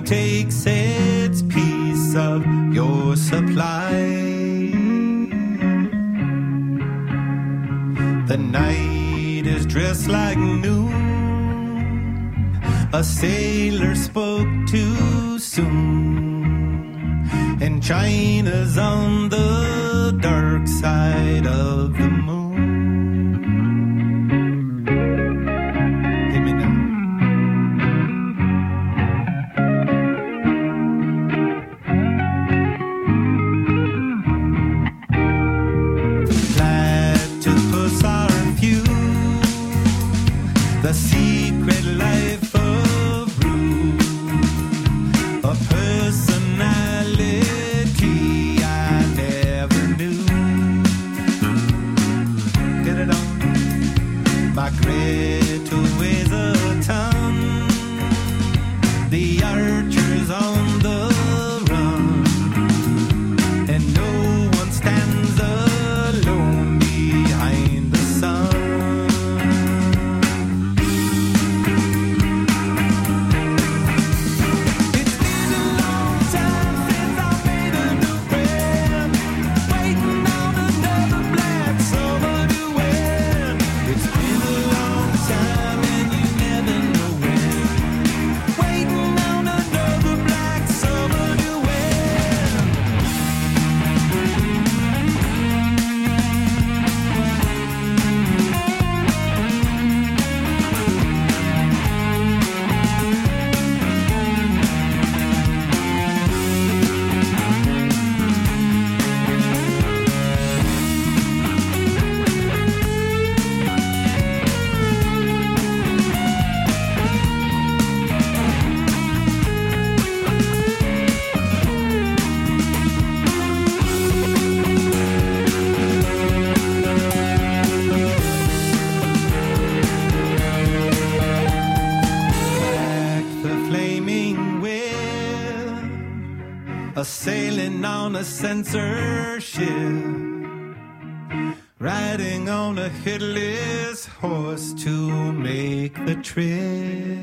takes its piece of your supply. The night is dressed like noon. A sailor spoke too soon, and China's on the dark side of the moon. The secret life of Rue, a personality I never knew. Get it on? My Greta weighs a ton. The archer's on the run, and no one stands alone behind the sun. Sailing on a censorship, riding on a headless horse to make the trip.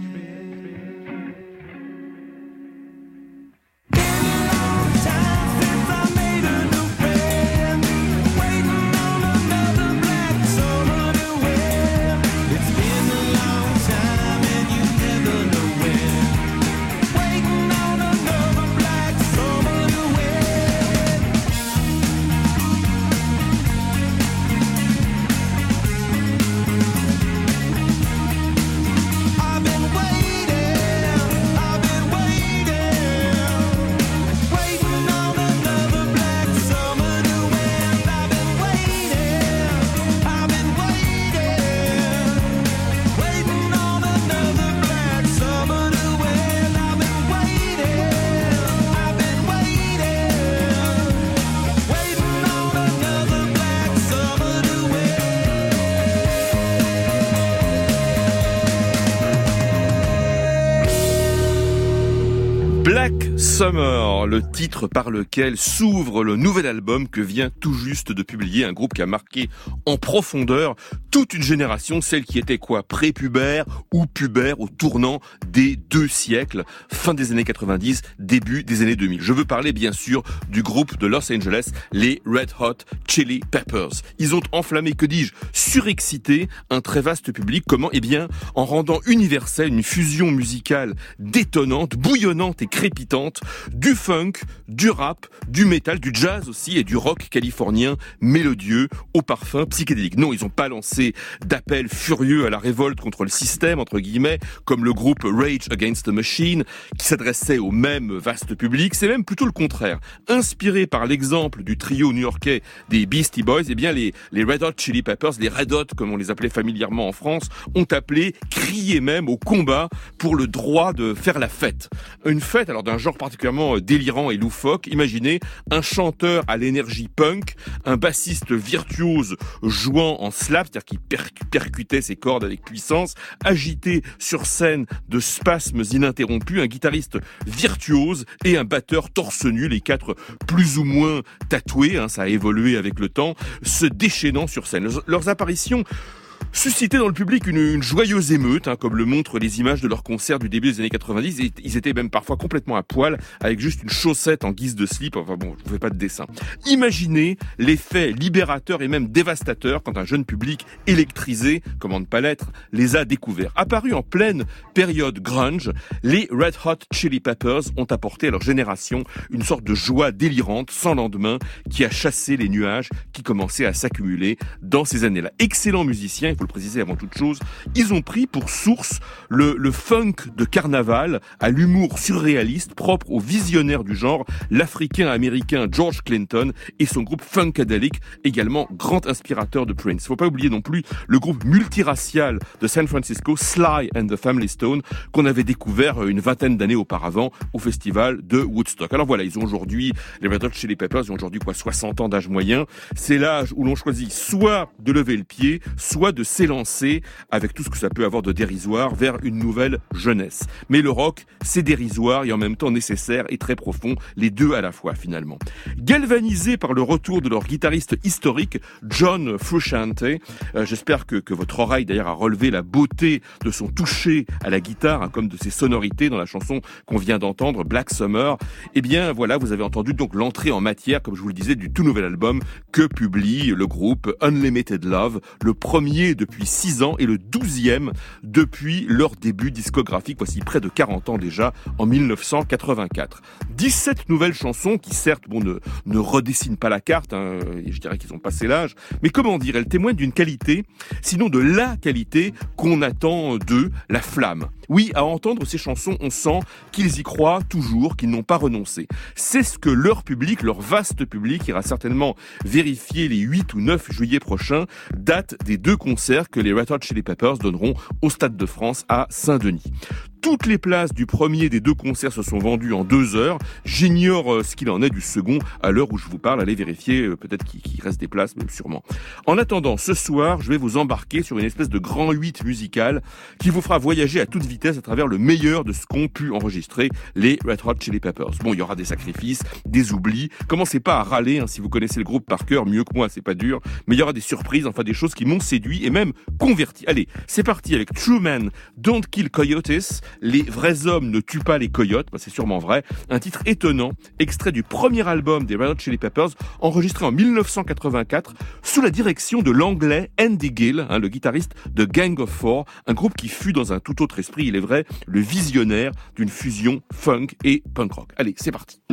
Black Summer, le titre par lequel s'ouvre le nouvel album que vient tout juste de publier un groupe qui a marqué en profondeur toute une génération, celle qui était prépubère ou pubère au tournant des 2 siècles, fin des années 90, début des années 2000. Je veux parler bien sûr du groupe de Los Angeles, les Red Hot Chili Peppers. Ils ont enflammé, surexcité un très vaste public. Comment ? En rendant universelle une fusion musicale détonnante, bouillonnante et crépitante, du funk, du rap, du métal, du jazz aussi et du rock californien mélodieux au parfum psychédélique. Non, ils n'ont pas lancé d'appel furieux à la révolte contre le système, entre guillemets, comme le groupe Rage Against the Machine, qui s'adressait au même vaste public. C'est même plutôt le contraire. Inspiré par l'exemple du trio new-yorkais des Beastie Boys, les Red Hot Chili Peppers, les Red Hot comme on les appelait familièrement en France, ont appelé, crié même au combat pour le droit de faire la fête. Une fête alors d'un genre particulièrement délirant et loufoque. Imaginez un chanteur à l'énergie punk, un bassiste virtuose jouant en slap, c'est-à-dire qui percutait ses cordes avec puissance, agité sur scène de spasmes ininterrompus, un guitariste virtuose et un batteur torse nu, les 4 plus ou moins tatoués, ça a évolué avec le temps, se déchaînant sur scène. Leurs apparitions suscité dans le public une joyeuse émeute, comme le montrent les images de leurs concerts du début des années 90. Et ils étaient même parfois complètement à poil, avec juste une chaussette en guise de slip. Enfin bon, je ne fais pas de dessin. Imaginez l'effet libérateur et même dévastateur quand un jeune public électrisé, comment ne pas l'être, les a découverts. Apparus en pleine période grunge, les Red Hot Chili Peppers ont apporté à leur génération une sorte de joie délirante, sans lendemain, qui a chassé les nuages qui commençaient à s'accumuler dans ces années-là. Excellents musiciens, il faut le préciser avant toute chose, ils ont pris pour source le funk de carnaval, à l'humour surréaliste propre au visionnaire du genre, l'Africain-Américain George Clinton et son groupe Funkadelic, également grand inspirateur de Prince. Faut pas oublier non plus le groupe multiracial de San Francisco, Sly and the Family Stone, qu'on avait découvert une vingtaine d'années auparavant au festival de Woodstock. Alors voilà, ils ont aujourd'hui, les Red Hot Chili Peppers, ils ont aujourd'hui 60 ans d'âge moyen. C'est l'âge où l'on choisit soit de lever le pied, soit de s'élancer avec tout ce que ça peut avoir de dérisoire vers une nouvelle jeunesse. Mais le rock, c'est dérisoire et en même temps nécessaire et très profond, les deux à la fois finalement. Galvanisé par le retour de leur guitariste historique, John Frusciante, j'espère que votre oreille d'ailleurs a relevé la beauté de son toucher à la guitare, comme de ses sonorités dans la chanson qu'on vient d'entendre, Black Summer. Eh bien voilà, vous avez entendu donc l'entrée en matière, comme je vous le disais, du tout nouvel album que publie le groupe Unlimited Love, le premier depuis 6 ans et le 12e depuis leur début discographique, voici près de 40 ans déjà, en 1984. 17 nouvelles chansons qui certes ne redessinent pas la carte, et je dirais qu'ils ont passé l'âge, mais comment dire, elles témoignent d'une qualité, sinon de la qualité qu'on attend d'eux, la flamme. Oui, à entendre ces chansons, on sent qu'ils y croient toujours, qu'ils n'ont pas renoncé. C'est ce que leur public, leur vaste public, ira certainement vérifier les 8 ou 9 juillet prochains, date des 2 concerts que les Red Hot Chili Peppers donneront au Stade de France à Saint-Denis. Toutes les places du premier des 2 concerts se sont vendues en 2 heures. J'ignore ce qu'il en est du second à l'heure où je vous parle. Allez vérifier, peut-être qu'il reste des places, même sûrement. En attendant, ce soir, je vais vous embarquer sur une espèce de grand 8 musical qui vous fera voyager à toute vitesse à travers le meilleur de ce qu'ont pu enregistrer les Red Hot Chili Peppers. Bon, il y aura des sacrifices, des oublis. Commencez pas à râler, si vous connaissez le groupe par cœur, mieux que moi, c'est pas dur. Mais il y aura des surprises, enfin des choses qui m'ont séduit et même converti. Allez, c'est parti avec True Men Don't Kill Coyotes. Les vrais hommes ne tuent pas les coyotes, c'est sûrement vrai. Un titre étonnant, extrait du premier album des Red Hot Chili Peppers, enregistré en 1984, sous la direction de l'anglais Andy Gill, le guitariste de Gang of Four, un groupe qui fut dans un tout autre esprit, il est vrai, le visionnaire d'une fusion funk et punk rock. Allez, c'est parti.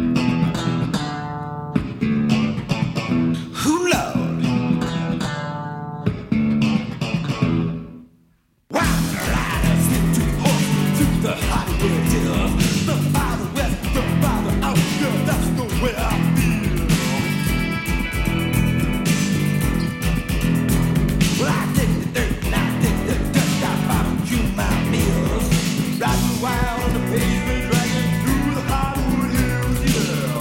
Wild on the pavement, dragging through the Hollywood hills, yeah.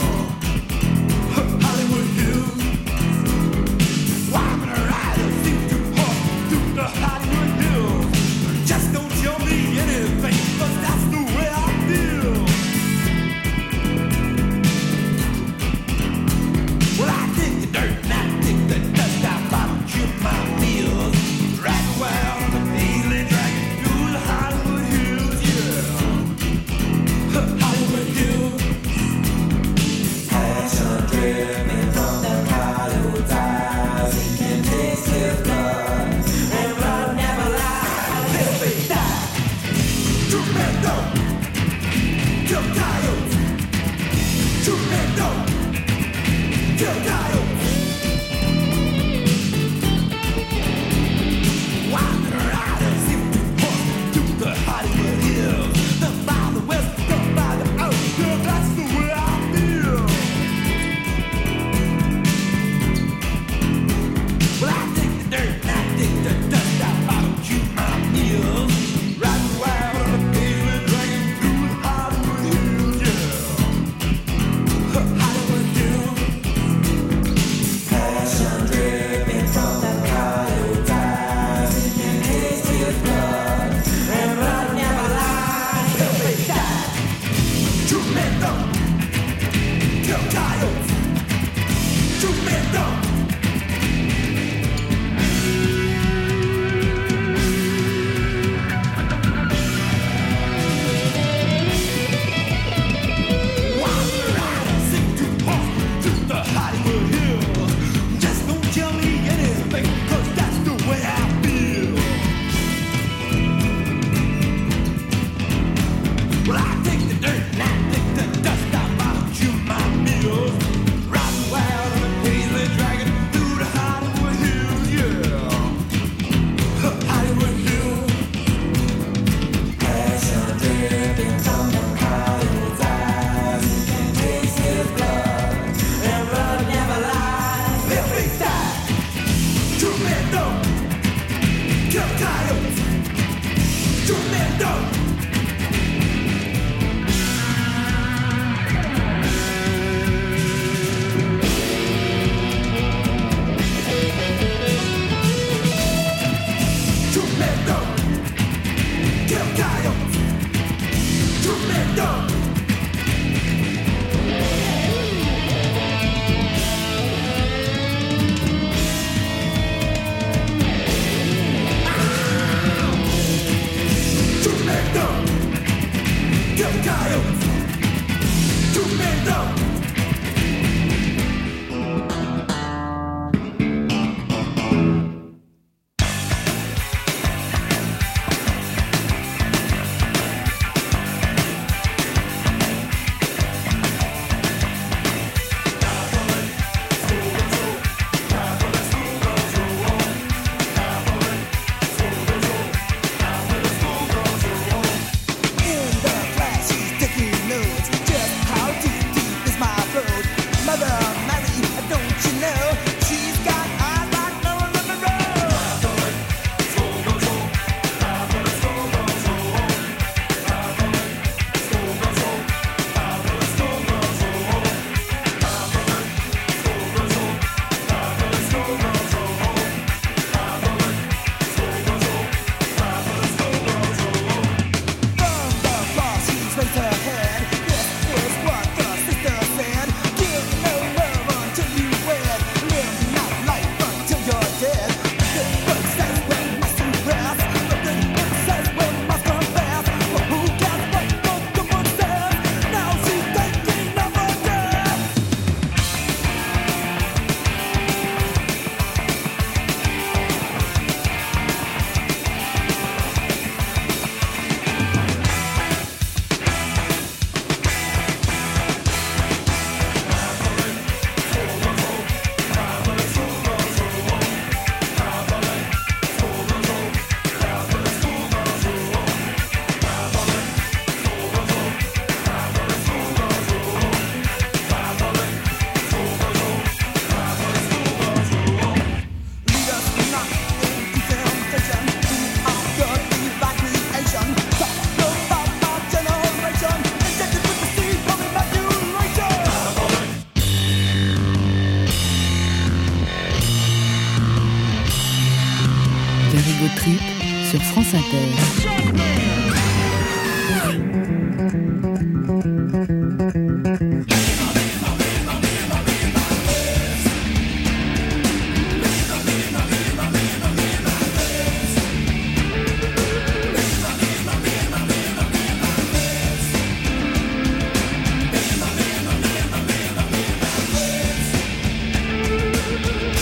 sur France Inter.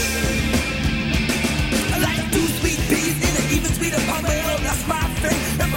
Like two sweet peas in an even sweeter pomelo. That's my thing.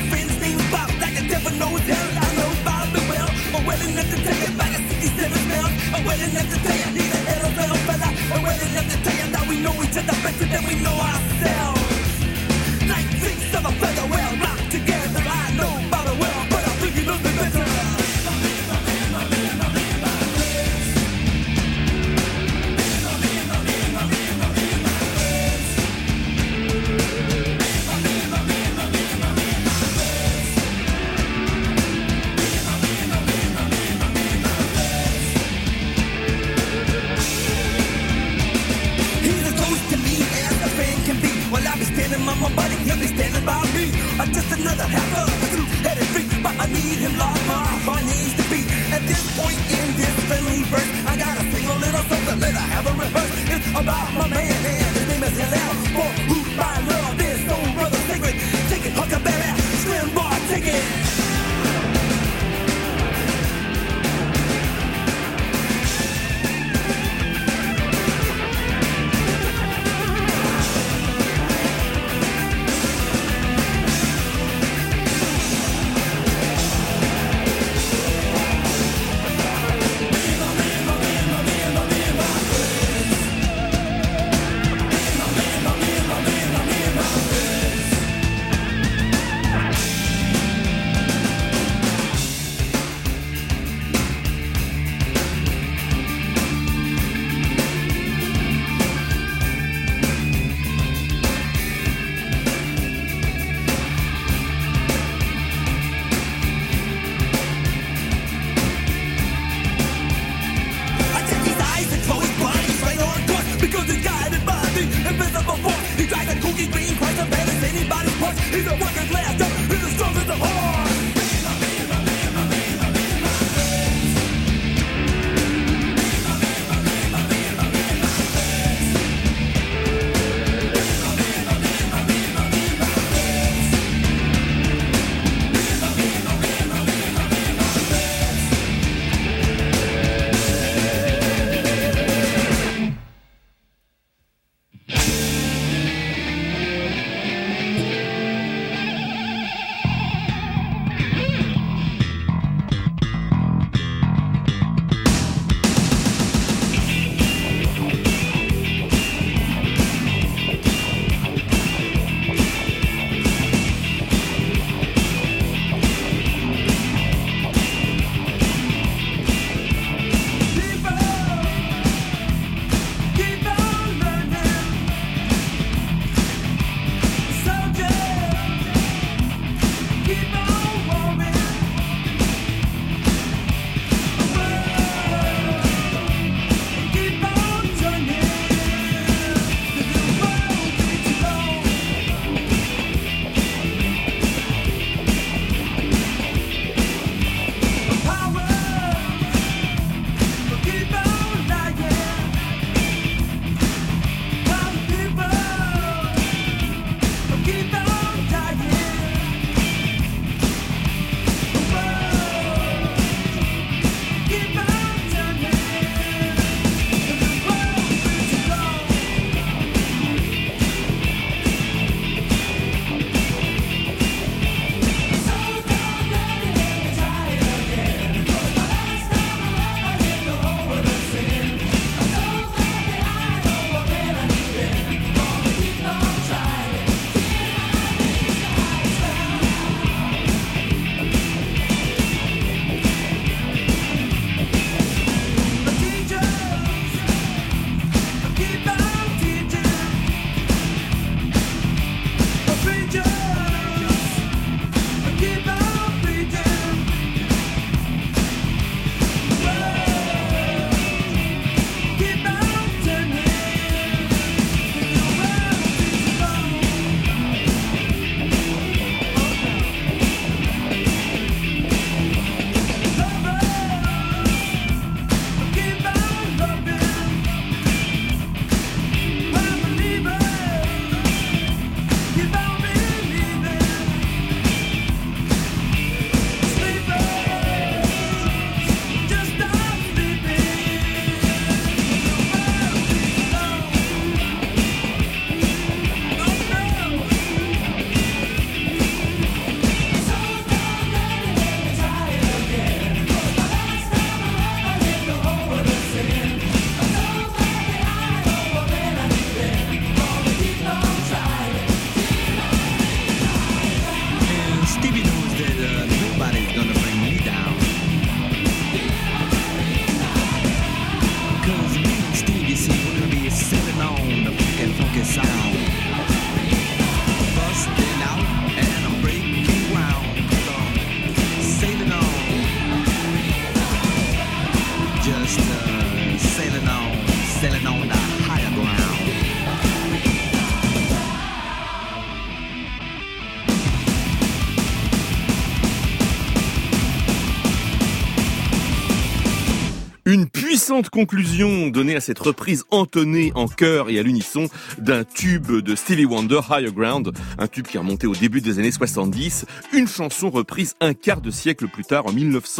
Stevie knows that nobody's gonna bring me down. 'Cause me and Stevie, see, we're gonna be sailing on the funky sound. Busting out and I'm breaking ground. 'Cause I'm sailing on. Just sailing on the higher ground. Une puissante conclusion donnée à cette reprise entonnée en chœur et à l'unisson d'un tube de Stevie Wonder, Higher Ground, un tube qui est remonté au début des années 70, une chanson reprise un quart de siècle plus tard, en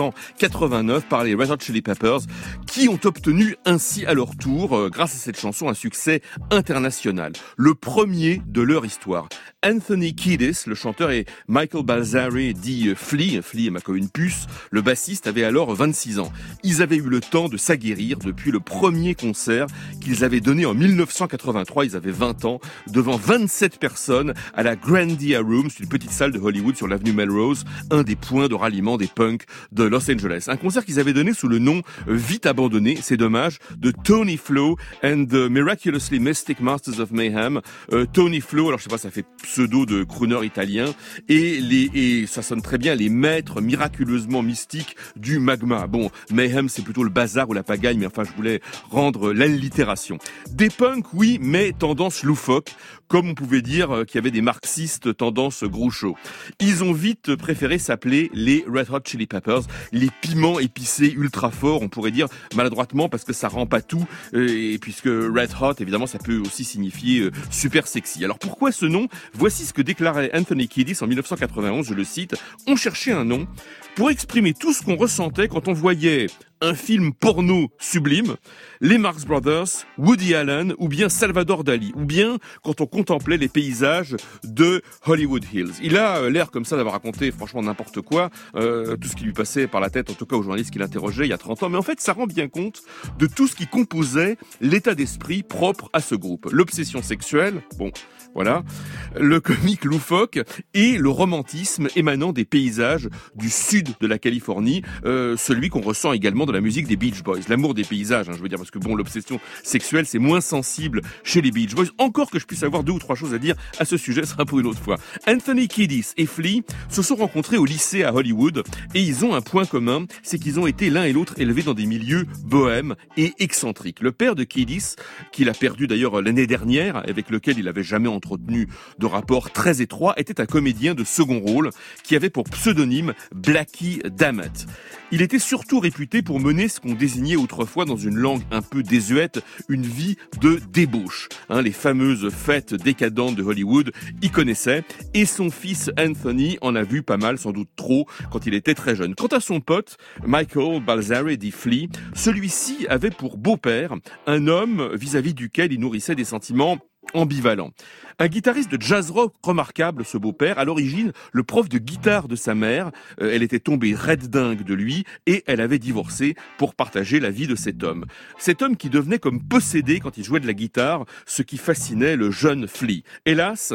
1989, par les Red Hot Chili Peppers, qui ont obtenu ainsi à leur tour, grâce à cette chanson, un succès international, le premier de leur histoire. Anthony Kiedis, le chanteur, et Michael Balzari, dit Flea est ma comme une puce, le bassiste, avait alors 26 ans. Ils avaient eu le temps de s'aguerrir depuis le premier concert qu'ils avaient donné en 1983, ils avaient 20 ans, devant 27 personnes à la Grandia Room, c'est une petite salle de Hollywood sur l'avenue Melrose, un des points de ralliement des punks de Los Angeles. Un concert qu'ils avaient donné sous le nom vite abandonné, c'est dommage, de Tony Flo and the Miraculously Mystic Masters of Mayhem. Tony Flo, alors je sais pas, ça fait pseudo de crooner italien, et ça sonne très bien, les maîtres miraculeusement mystiques du magma. Bon, Mayhem c'est plutôt le bazar ou la pagaille, mais enfin je voulais rendre l'allitération. Des punks, oui, mais tendance loufoque, comme on pouvait dire qu'il y avait des marxistes tendance groucho. Ils ont vite préféré s'appeler les Red Hot Chili Peppers, les piments épicés ultra forts, on pourrait dire maladroitement parce que ça rend pas tout, et puisque Red Hot, évidemment, ça peut aussi signifier super sexy. Alors pourquoi ce nom? Voici ce que déclarait Anthony Kiedis en 1991, je le cite, « On cherchait un nom pour exprimer tout ce qu'on ressentait quand on voyait un film porno sublime, les Marx Brothers, Woody Allen ou bien Salvador Dali, ou bien quand on contemplait les paysages de Hollywood Hills. » Il a l'air comme ça d'avoir raconté franchement n'importe quoi, tout ce qui lui passait par la tête, en tout cas aux journalistes qui l'interrogeaient il y a 30 ans, mais en fait ça rend bien compte de tout ce qui composait l'état d'esprit propre à ce groupe. L'obsession sexuelle, bon, voilà, le comique loufoque et le romantisme émanant des paysages du sud de la Californie, celui qu'on ressent également dans la musique des Beach Boys, l'amour des paysages, je veux dire, parce que bon, l'obsession sexuelle, c'est moins sensible chez les Beach Boys. Encore que je puisse avoir 2 ou 3 choses à dire à ce sujet, ce sera pour une autre fois. Anthony Kiedis et Flea se sont rencontrés au lycée à Hollywood et ils ont un point commun, c'est qu'ils ont été l'un et l'autre élevés dans des milieux bohèmes et excentriques. Le père de Kiedis, qu'il a perdu d'ailleurs l'année dernière, avec lequel il avait jamais entretenu de rapport très étroit, était un comédien de second rôle qui avait pour pseudonyme Blackie Dammit. Il était surtout réputé pour mener ce qu'on désignait autrefois dans une langue un peu désuète, une vie de débauche. Les fameuses fêtes décadentes de Hollywood, il connaissait, et son fils Anthony en a vu pas mal, sans doute trop, quand il était très jeune. Quant à son pote, Michael Balzari dit Flea, celui-ci avait pour beau-père un homme vis-à-vis duquel il nourrissait des sentiments ambivalent. Un guitariste de jazz rock remarquable, ce beau-père, à l'origine, le prof de guitare de sa mère, elle était tombée raide dingue de lui et elle avait divorcé pour partager la vie de cet homme. Cet homme qui devenait comme possédé quand il jouait de la guitare, ce qui fascinait le jeune Flea. Hélas,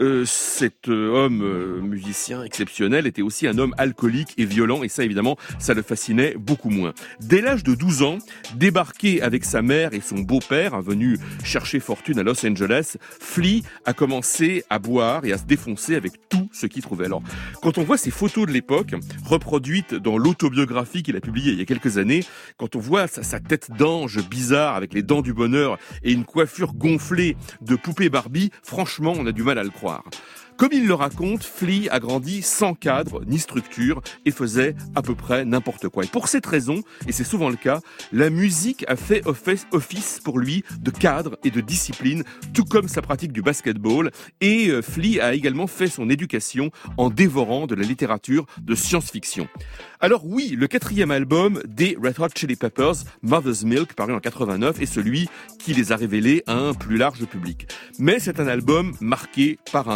cet homme musicien exceptionnel était aussi un homme alcoolique et violent et ça évidemment, ça le fascinait beaucoup moins. Dès l'âge de 12 ans, débarqué avec sa mère et son beau-père, venu chercher fortune à Los Angeles, Flea a commencé à boire et à se défoncer avec tout ce qu'il trouvait. Alors, quand on voit ces photos de l'époque, reproduites dans l'autobiographie qu'il a publiée il y a quelques années, quand on voit sa tête d'ange bizarre avec les dents du bonheur et une coiffure gonflée de poupée Barbie, franchement, on a du mal à le croire. Comme il le raconte, Flea a grandi sans cadre ni structure et faisait à peu près n'importe quoi. Et pour cette raison, et c'est souvent le cas, la musique a fait office pour lui de cadre et de discipline, tout comme sa pratique du basketball. Et Flea a également fait son éducation en dévorant de la littérature de science-fiction. Alors oui, le 4e album des Red Hot Chili Peppers, Mother's Milk, paru en 89, est celui qui les a révélés à un plus large public. Mais c'est un album marqué par un drame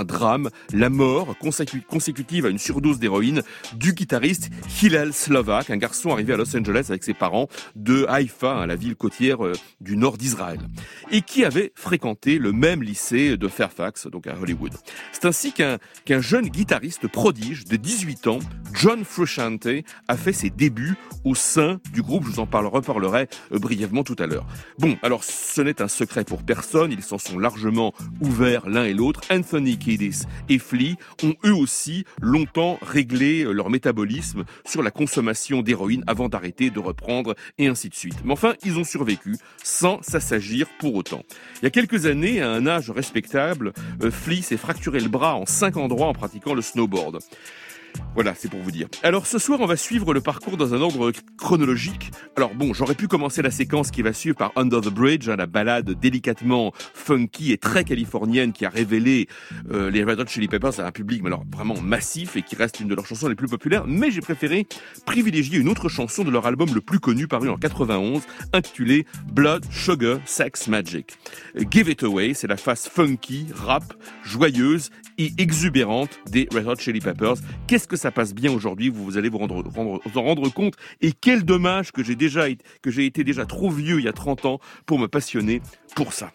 drame, la mort consécutive à une surdose d'héroïne du guitariste Hillel Slovak, un garçon arrivé à Los Angeles avec ses parents de Haïfa, la ville côtière du nord d'Israël, et qui avait fréquenté le même lycée de Fairfax, donc à Hollywood. C'est ainsi qu'un jeune guitariste prodige de 18 ans, John Frusciante, a fait ses débuts au sein du groupe. Je vous en reparlerai brièvement tout à l'heure. Bon, alors ce n'est un secret pour personne, ils s'en sont largement ouverts l'un et l'autre. Anthony Kiedis et Flea ont eux aussi longtemps réglé leur métabolisme sur la consommation d'héroïne avant d'arrêter, de reprendre et ainsi de suite. Mais enfin, ils ont survécu sans s'assagir pour autant. Il y a quelques années, à un âge respectable, Flea s'est fracturé le bras en 5 endroits en pratiquant le snowboard. Voilà, c'est pour vous dire. Alors ce soir, on va suivre le parcours dans un ordre chronologique. Alors bon, j'aurais pu commencer la séquence qui va suivre par Under the Bridge, la ballade délicatement funky et très californienne qui a révélé les Red Hot Chili Peppers à un public alors vraiment massif et qui reste une de leurs chansons les plus populaires. Mais j'ai préféré privilégier une autre chanson de leur album le plus connu, paru en 91, intitulé Blood, Sugar, Sex, Magic. Give It Away, c'est la face funky, rap, joyeuse et exubérante des Red Hot Chili Peppers. Qu'est-ce que ça passe bien aujourd'hui, vous allez vous en rendre compte. Et quel dommage que j'ai été déjà trop vieux il y a 30 ans pour me passionner pour ça.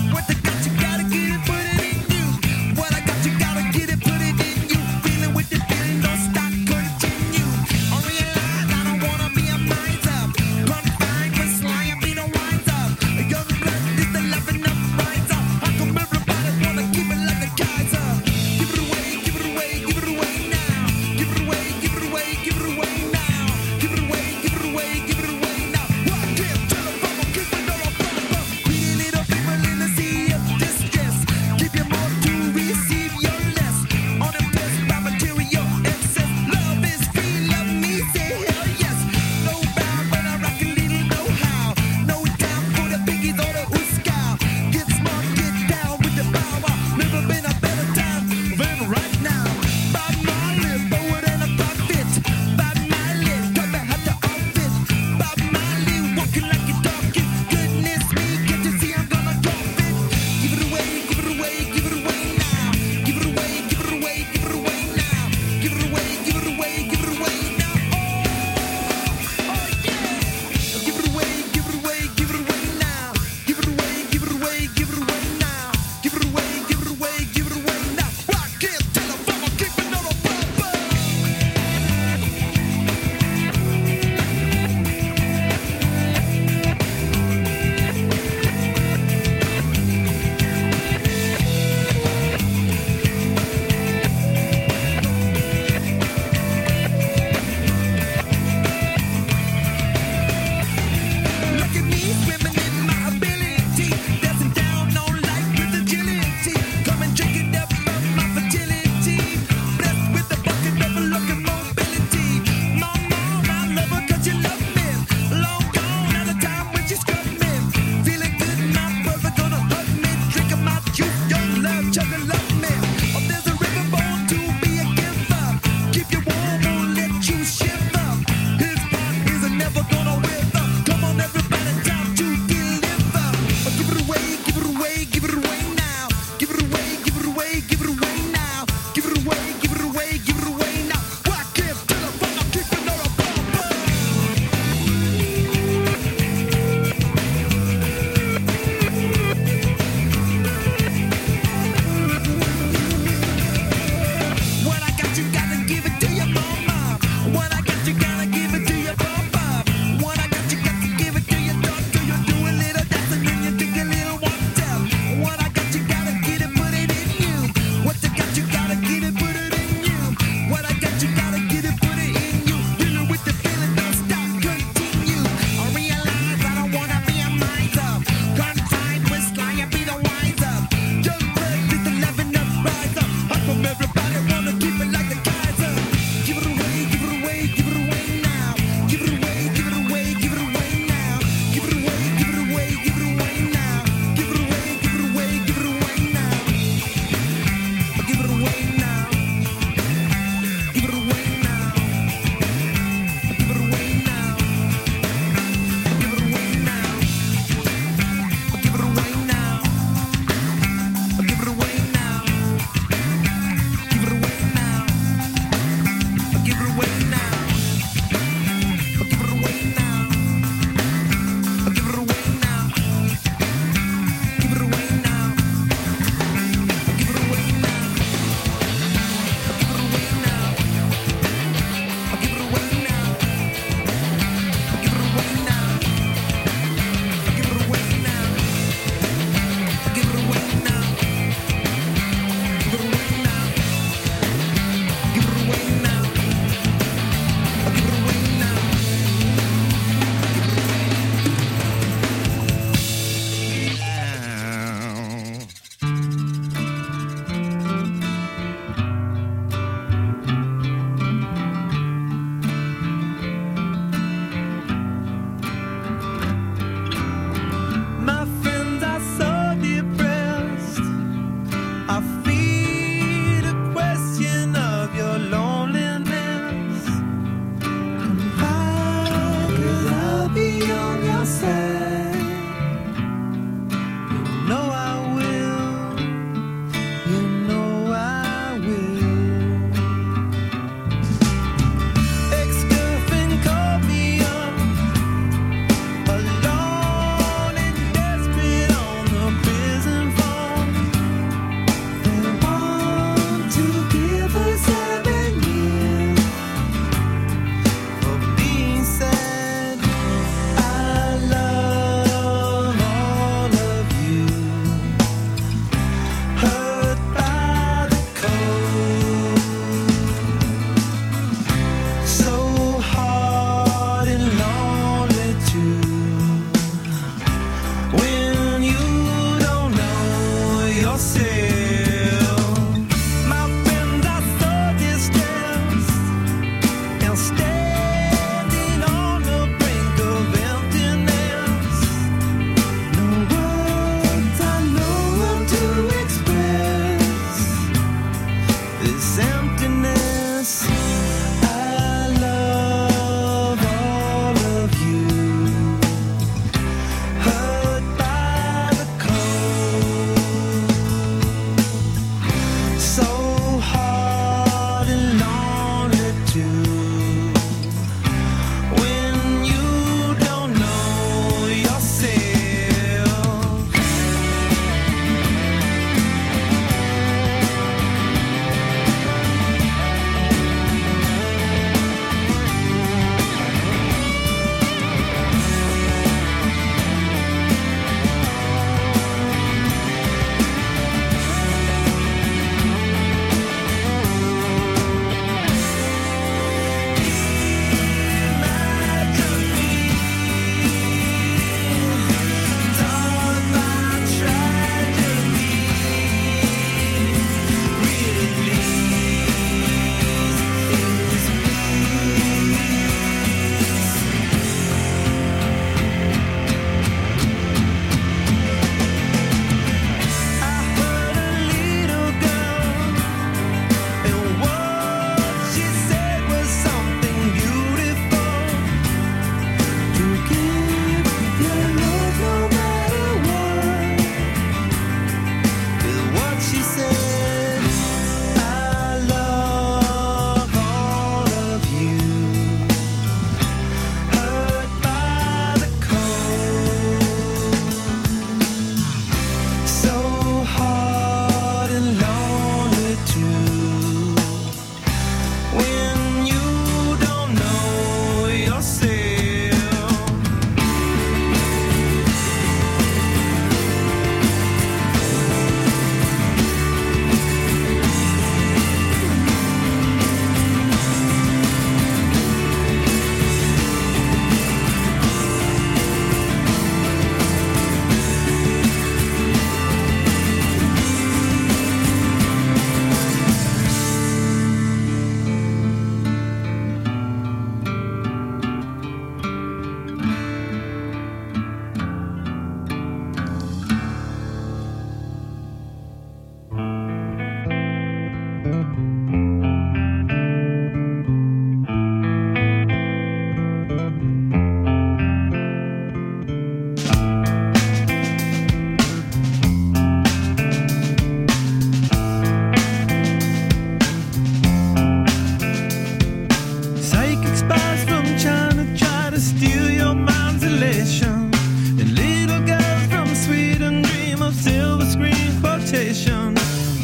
With the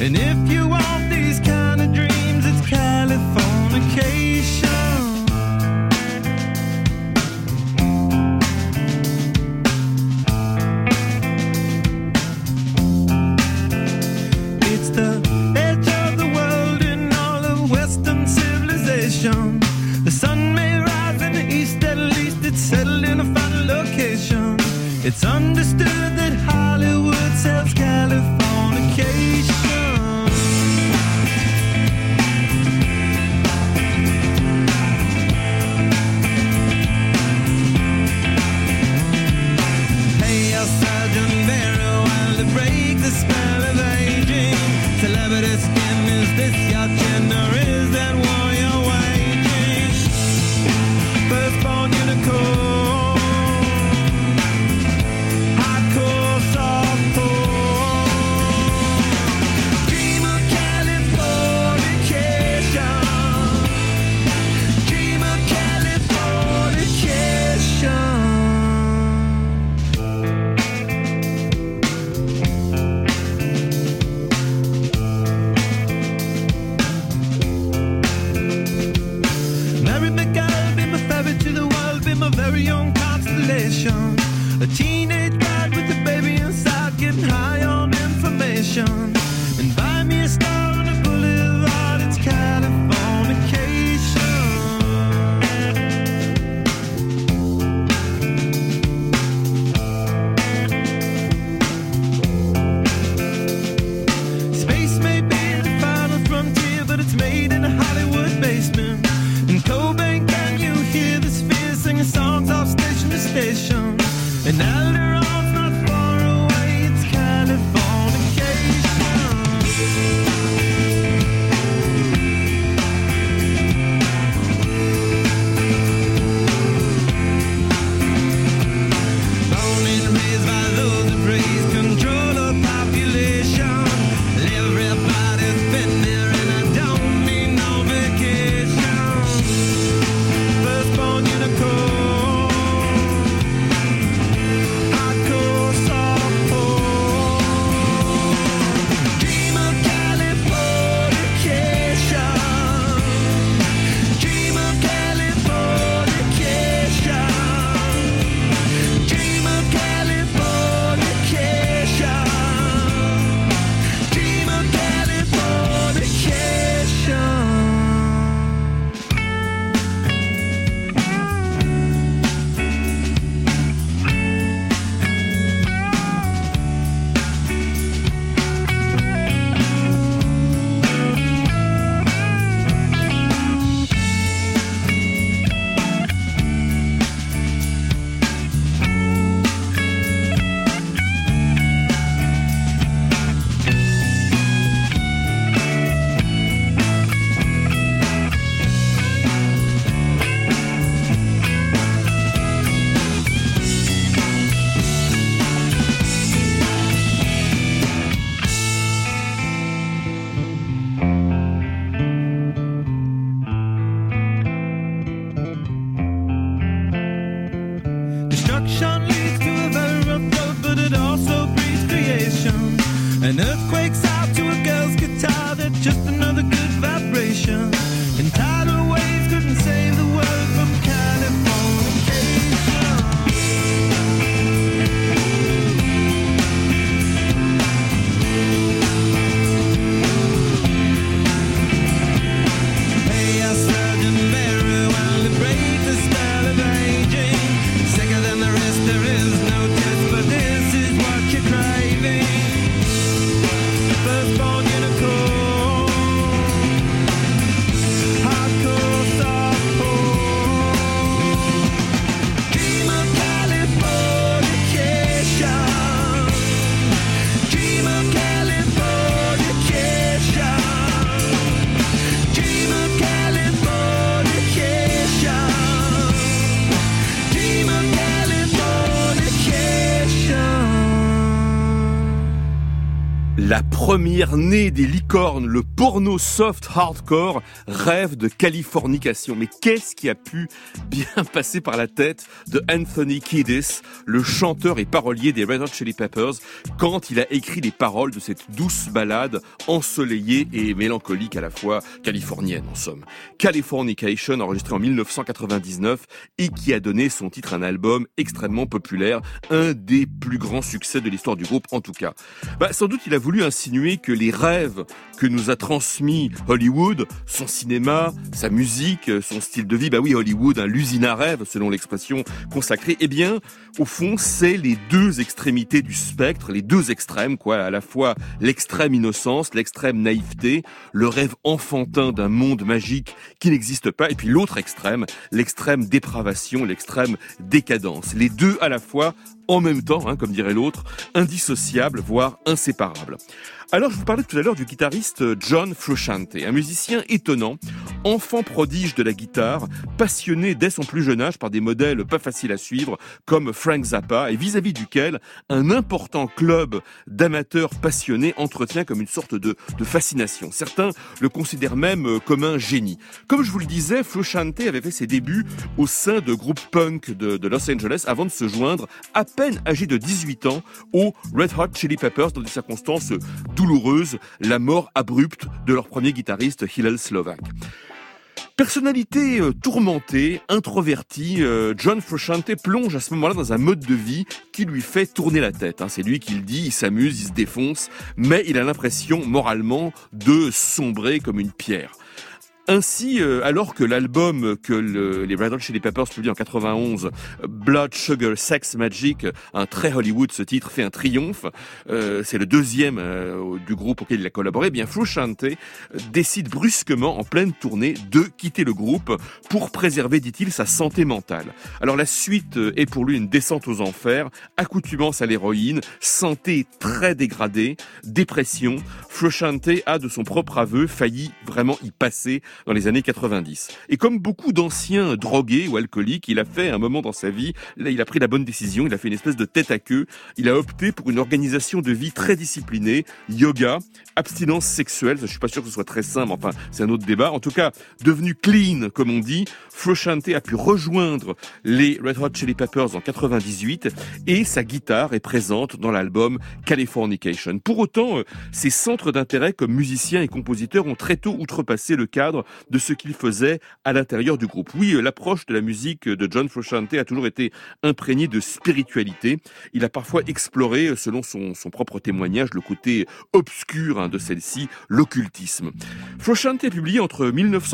And if you want these kind of dreams, it's Californication. It's the edge of the world in all of Western civilization. The sun may rise in the east, at least it's settled in a final location. It's understood that Hollywood sells Californication. Hey, El Sergeant Barrow, while to break the spell of aging. Celebrity skin, is this your chin or is that war you're waging? Firstborn unicorn, hardcore softcore. Dream of Californication. Dream of Californication. Mary McGill, be my ferry to the world, be my very own constellation. A teenage bride with a baby inside, getting high on information. And buy me a star on a boulevard, it's Californication. Space may be the final frontier, but it's made in a Hollywood basement. In Cobain, can you hear the spheres singing songs off station to station? And Alder La première née des licornes, le porno soft hardcore, rêve de californication. Mais qu'est-ce qui a pu bien passer par la tête de Anthony Kiedis, le chanteur et parolier des Red Hot Chili Peppers, quand il a écrit les paroles de cette douce ballade ensoleillée et mélancolique à la fois, californienne en somme. Californication, enregistré en 1999 et qui a donné son titre à un album extrêmement populaire, un des plus grands succès de l'histoire du groupe en tout cas. Sans doute il a voulu insinuer que les rêves que nous a transmis Hollywood, son cinéma, sa musique, son style de vie, Hollywood, l'usine à rêves selon l'expression consacrée, au fond c'est les deux extrémités du spectre, les deux extrêmes à la fois l'extrême innocence, l'extrême naïveté, le rêve enfantin d'un monde magique qui n'existe pas, et puis l'autre extrême, l'extrême dépravation, l'extrême décadence. Les deux à la fois, en même temps, comme dirait l'autre, indissociables, voire inséparables. Alors, je vous parlais tout à l'heure du guitariste John Frusciante, un musicien étonnant, enfant prodige de la guitare, passionné dès son plus jeune âge par des modèles pas faciles à suivre, comme Frank Zappa, et vis-à-vis duquel un important club d'amateurs passionnés entretient comme une sorte de fascination. Certains le considèrent même comme un génie. Comme je vous le disais, Frusciante avait fait ses débuts au sein de groupes punk de Los Angeles avant de se joindre, à peine âgé de 18 ans, aux Red Hot Chili Peppers dans des circonstances douloureuse, la mort abrupte de leur premier guitariste Hillel Slovak. Personnalité tourmentée, introvertie, John Frusciante plonge à ce moment-là dans un mode de vie qui lui fait tourner la tête. C'est lui qui le dit, il s'amuse, il se défonce, mais il a l'impression, moralement, de sombrer comme une pierre. Ainsi, alors que l'album que les Red Hot Chili Peppers publient en 91, Blood Sugar Sex Magic, un très Hollywood, ce titre fait un triomphe, c'est le deuxième du groupe auquel il a collaboré, Frusciante décide brusquement, en pleine tournée, de quitter le groupe pour préserver, dit-il, sa santé mentale. Alors la suite est pour lui une descente aux enfers, accoutumance à l'héroïne, santé très dégradée, dépression. Frusciante a, de son propre aveu, failli vraiment y passer dans les années 90. Et comme beaucoup d'anciens drogués ou alcooliques, il a fait un moment dans sa vie, là il a pris la bonne décision, il a fait une espèce de tête à queue, il a opté pour une organisation de vie très disciplinée, yoga, abstinence sexuelle, je suis pas sûr que ce soit très simple, enfin c'est un autre débat, en tout cas devenu clean comme on dit, Frusciante a pu rejoindre les Red Hot Chili Peppers en 98 et sa guitare est présente dans l'album Californication. Pour autant, ses centres d'intérêt comme musicien et compositeur ont très tôt outrepassé le cadre de ce qu'il faisait à l'intérieur du groupe. Oui, l'approche de la musique de John Frusciante a toujours été imprégnée de spiritualité. Il a parfois exploré, selon son propre témoignage, le côté obscur de celle-ci, l'occultisme. Frusciante a publié entre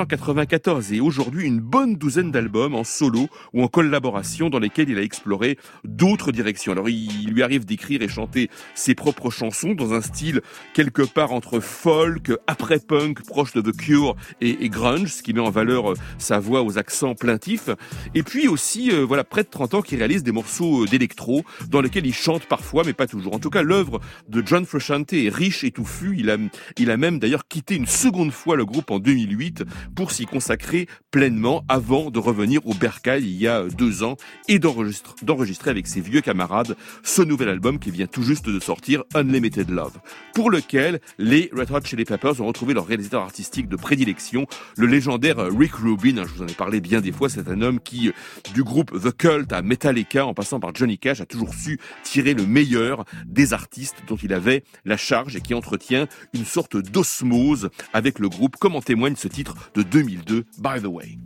1994 et aujourd'hui une bonne douzaine d'albums en solo ou en collaboration dans lesquels il a exploré d'autres directions. Alors il lui arrive d'écrire et chanter ses propres chansons dans un style quelque part entre folk, après-punk, proche de The Cure et grunge, ce qui met en valeur sa voix aux accents plaintifs. Et puis aussi, près de 30 ans, qui réalise des morceaux d'électro dans lesquels il chante parfois, mais pas toujours. En tout cas, l'œuvre de John Frusciante est riche et touffue. Il a même d'ailleurs quitté une seconde fois le groupe en 2008 pour s'y consacrer pleinement avant de revenir au bercail il y a 2 ans et d'enregistrer avec ses vieux camarades ce nouvel album qui vient tout juste de sortir, Unlimited Love, pour lequel les Red Hot Chili Peppers ont retrouvé leur réalisateur artistique de prédilection, le légendaire Rick Rubin. Je vous en ai parlé bien des fois, c'est un homme qui, du groupe The Cult à Metallica, en passant par Johnny Cash, a toujours su tirer le meilleur des artistes dont il avait la charge et qui entretient une sorte d'osmose avec le groupe, comme en témoigne ce titre de 2002, By the Way.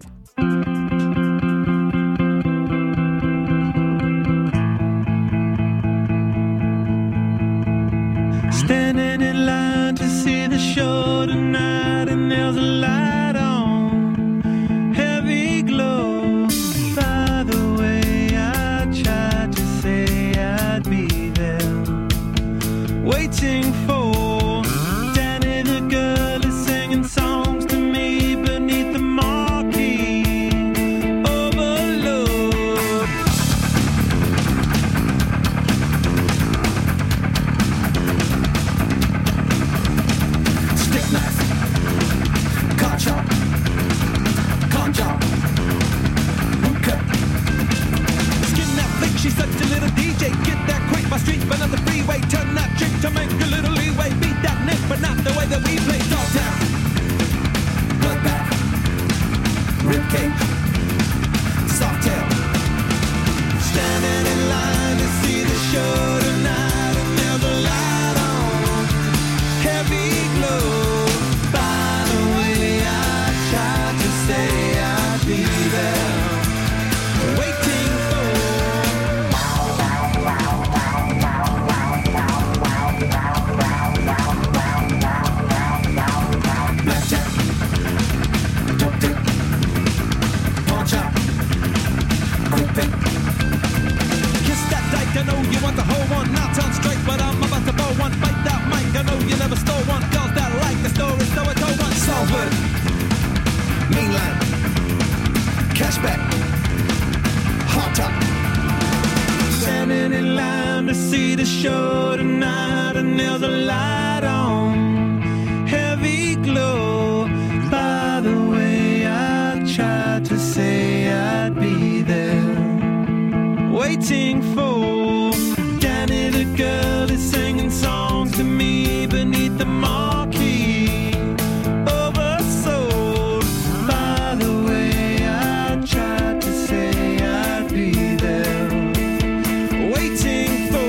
Standing in line to see the show tonight, and there's a light on, heavy glow. By the way, I tried to say I'd be there, waiting for Danny the girl is singing songs to me beneath the marquee. Overload. Stick knife, car chop, con chop, hookah. Skin that flick, she's such a little DJ. Get that quick, my streets, but not the freeway. Turn that trick to make a little easy. you want to hold one, not turn straight, but I'm about to blow one. Fight that mic, I know you never stole one. Girls that like the story, so I told one. Salford, mainland, cashback, hot top. Standing in line to see the show tonight, and there's a light on, heavy glow. By the way, I tried to say I'd be there, waiting for Danny the girl is singing songs to me beneath the marquee. Oversold. By the way, I tried to say I'd be there, waiting for.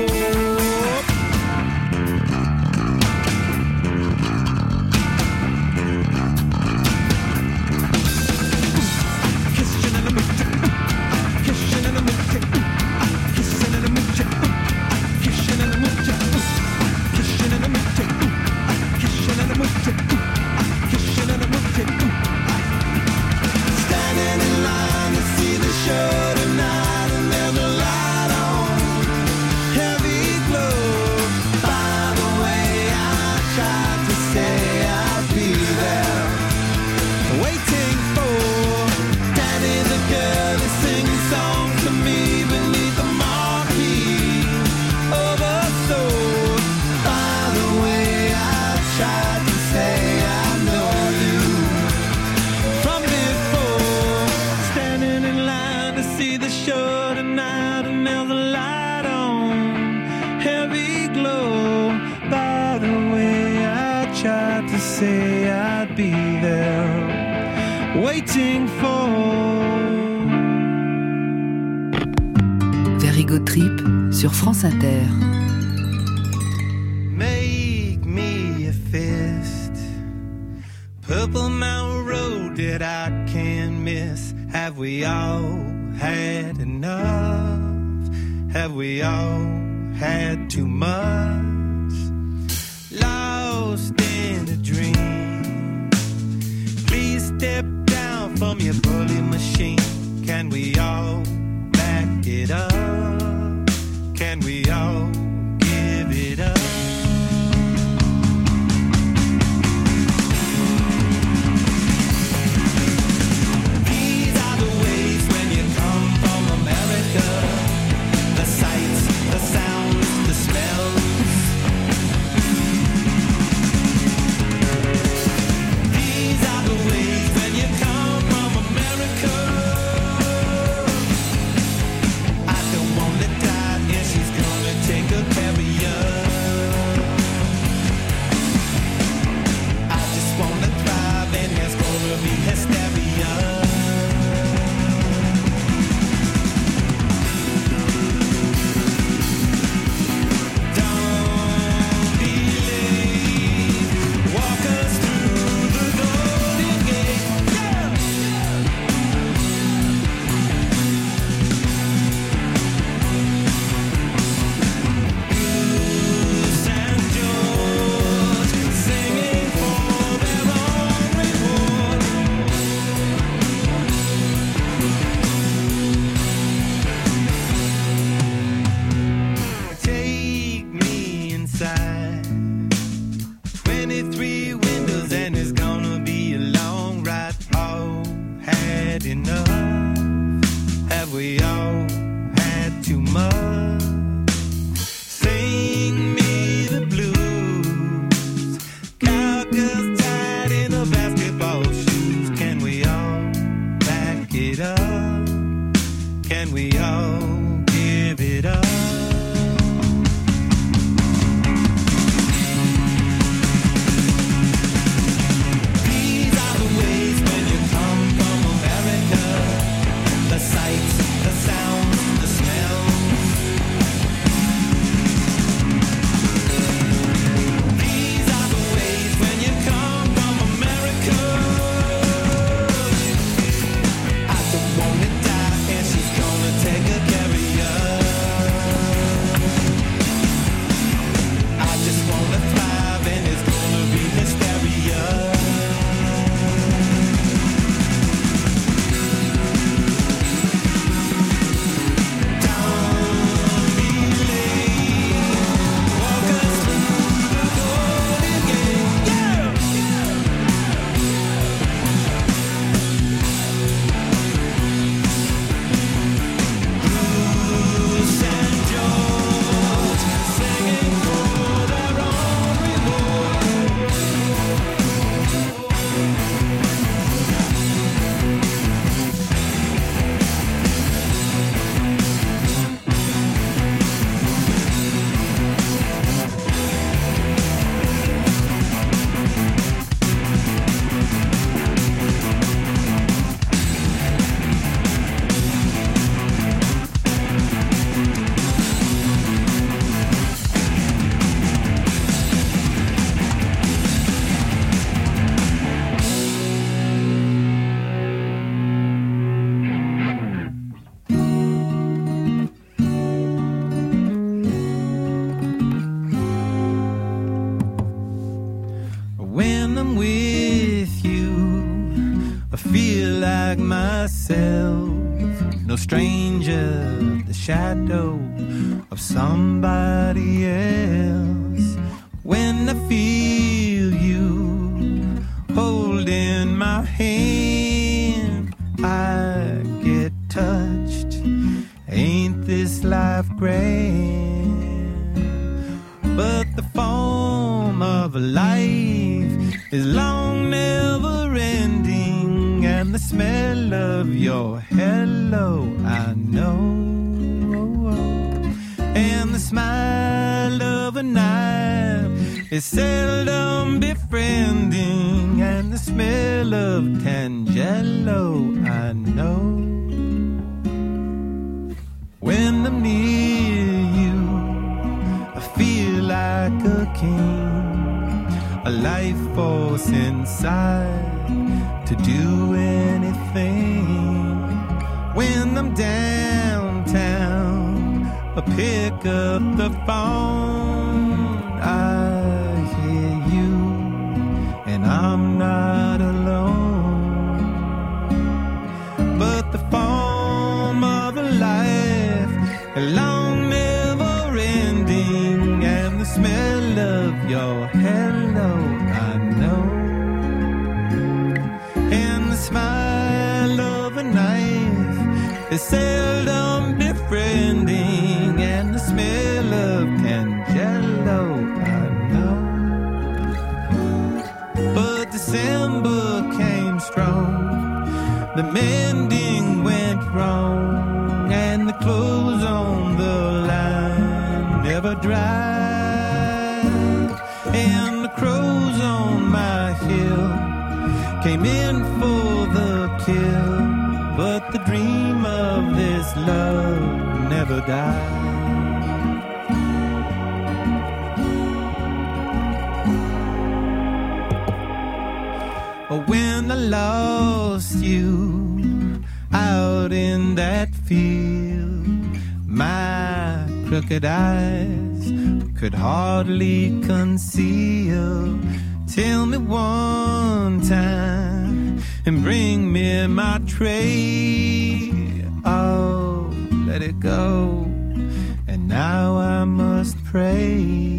Say I'd be there, waiting for. Verigo Trip sur France Inter. Make me a fist, Purple Mountain Road that I can't miss. Have we all had enough? Have we all had too much? Lost in a dream. Please step down from your bully machine. Can we all back it up? Can we all give it up? These are the ways when you come from America. The sights, the sounds, the smells. These are the ways when you come from America. myself, no stranger, the shadow of somebody else. When I feel you holding my hand, I get touched. Ain't this life grand? But the form of life is long, never ending, and the smell of your hello I know, and the smile of a knife is seldom befriending, and the smell of Tangelo I know. When I'm near you, I feel like a king, a life force inside to do anything. When I'm downtown, I pick up the phone, I hear you, and I'm not alone. But the form of a life, a long never ending, and the smell of your hello I know, and the smile of a knife is seldom befriending, and the smell of Tangelo I know. But December came strong, the mending went wrong, and the clothes on the line never dried, and the crows on my hill came in for the kill, but the dream of this love never died. When I lost you out in that field, my crooked eyes could hardly conceal. Tell me one time and bring me my tray. Oh, let it go, and now I must pray.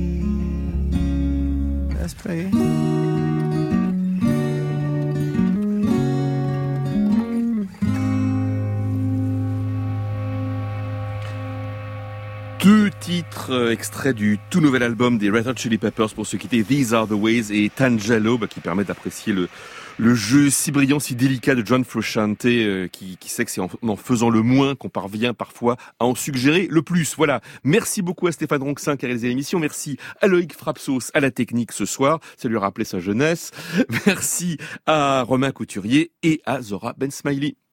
Let's pray. Deux titres extraits du tout nouvel album des Red Hot Chili Peppers pour se quitter, These Are The Ways et Tangelo, qui permet d'apprécier le jeu si brillant, si délicat de John Frusciante, qui sait que c'est en faisant le moins qu'on parvient parfois à en suggérer le plus. Voilà. Merci beaucoup à Stéphane Ronxin qui a réalisé l'émission. Merci à Loïc Frapsos à la technique ce soir. Ça lui a rappelé sa jeunesse. Merci à Romain Couturier et à Zora Ben Smiley.